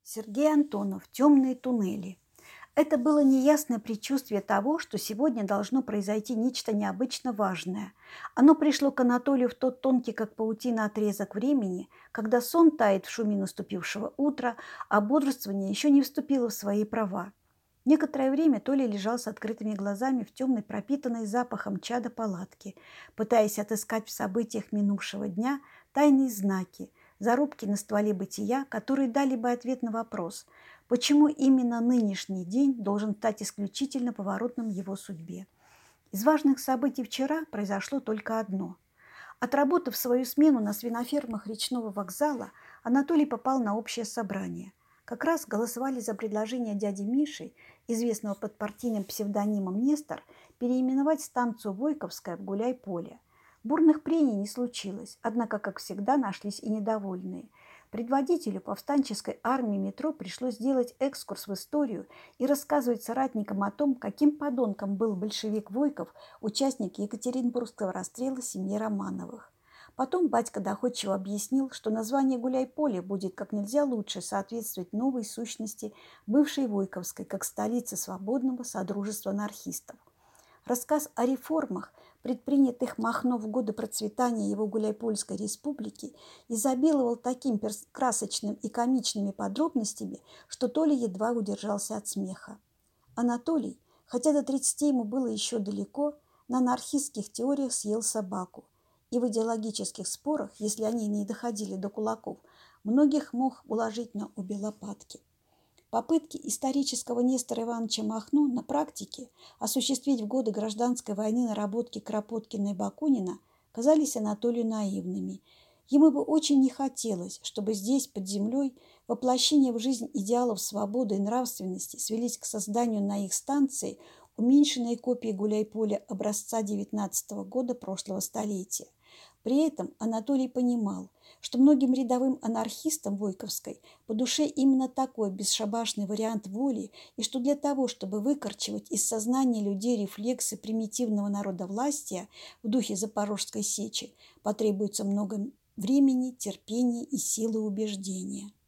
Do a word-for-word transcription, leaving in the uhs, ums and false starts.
Сергей Антонов «Темные туннели». Это было неясное предчувствие того, что сегодня должно произойти нечто необычно важное. Оно пришло к Анатолию в тот тонкий, как паутина, отрезок времени, когда сон тает в шуме наступившего утра, а бодрствование еще не вступило в свои права. Некоторое время Толя лежал с открытыми глазами в темной, пропитанной запахом чада палатке, пытаясь отыскать в событиях минувшего дня тайные знаки, зарубки на стволе бытия, которые дали бы ответ на вопрос, почему именно нынешний день должен стать исключительно поворотным в его судьбе. Из важных событий вчера произошло только одно. Отработав свою смену на свинофермах речного вокзала, Анатолий попал на общее собрание. Как раз голосовали за предложение дяди Миши, известного под партийным псевдонимом Нестор, переименовать станцию Войковская в Гуляй-Поле. Бурных прений не случилось, однако, как всегда, нашлись и недовольные. Предводителю повстанческой армии метро пришлось сделать экскурс в историю и рассказывать соратникам о том, каким подонком был большевик Войков, участник Екатеринбургского расстрела семьи Романовых. Потом батька доходчиво объяснил, что название Гуляй-Поле будет как нельзя лучше соответствовать новой сущности бывшей Войковской, как столицы свободного содружества анархистов. Рассказ о реформах, предпринятых Махно в годы процветания его Гуляйпольской республики, изобиловал таким красочным и комичными подробностями, что Толя едва удержался от смеха. Анатолий, хотя до тридцати ему было еще далеко, на анархистских теориях съел собаку, и в идеологических спорах, если они не доходили до кулаков, многих мог уложить на обе лопатки. Попытки исторического Нестора Ивановича Махно на практике осуществить в годы гражданской войны наработки Кропоткина и Бакунина казались Анатолию наивными. Ему бы очень не хотелось, чтобы здесь, под землей, воплощение в жизнь идеалов свободы и нравственности свелись к созданию на их станции уменьшенной копии Гуляй-Поля образца девятнадцатого года прошлого столетия. При этом Анатолий понимал, что многим рядовым анархистам Войковской по душе именно такой бесшабашный вариант воли, и что для того, чтобы выкорчевать из сознания людей рефлексы примитивного народовластия в духе Запорожской сечи, потребуется много времени, терпения и силы убеждения.